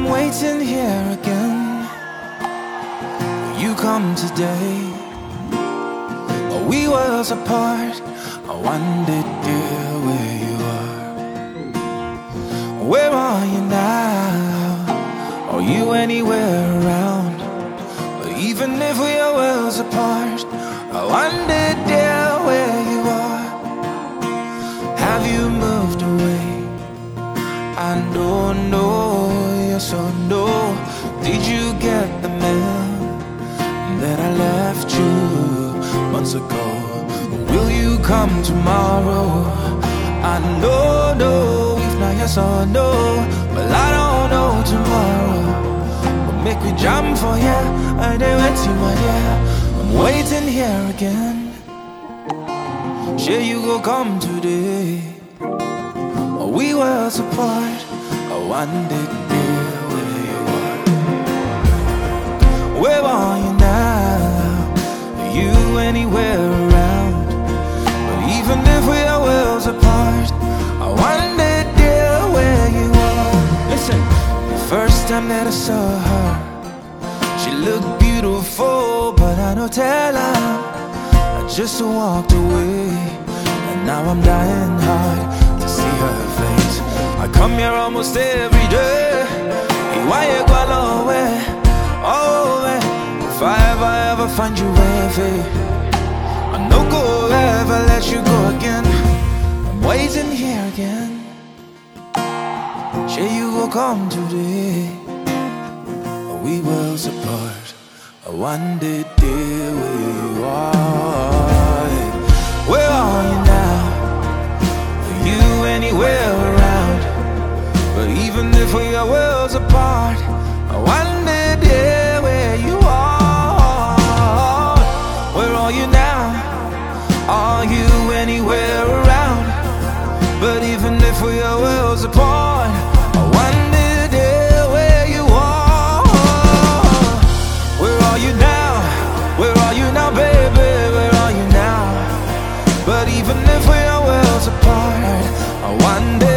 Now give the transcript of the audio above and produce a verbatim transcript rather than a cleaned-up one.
waiting here again. You come today. We worlds apart. I wondered, dear, where you are. Where are you now? Are you anywhere around? But even if we are worlds apart, I wondered, dear, where you are. Have you moved away? I don't know, yes or no. Did you get the mail that I left you months ago? Will you come tomorrow? I know, no, if not yes or no. Well, I don't know tomorrow. But make we jump for ya, I did wait till my dear. I'm waiting here again. Sure you go come today. We were apart. I wondered, dear, where you are. Where are you now? Are you anywhere around? But even if we are worlds apart, I wondered, dear, where you are. Listen, the first time that I saw her, she looked beautiful, but I don't tell her. I just walked away, and now I'm dying hard to see her face. I come here almost every day. Why you go away? Oh, if I ever ever find you ever, I no go ever let you go again. I'm waiting here again. Sure you will come today. We worlds apart. I wondered, dear, where you are. Where are you now? Are you anywhere around? But even if we are worlds apart, I wonder, dear, where you are. Where are you now? Are you anywhere around? But even if we are worlds apart, I wonder, dear, where you are. Where are you now? Where are you now, baby? Where are you now? But even if we are worlds apart, I wonder.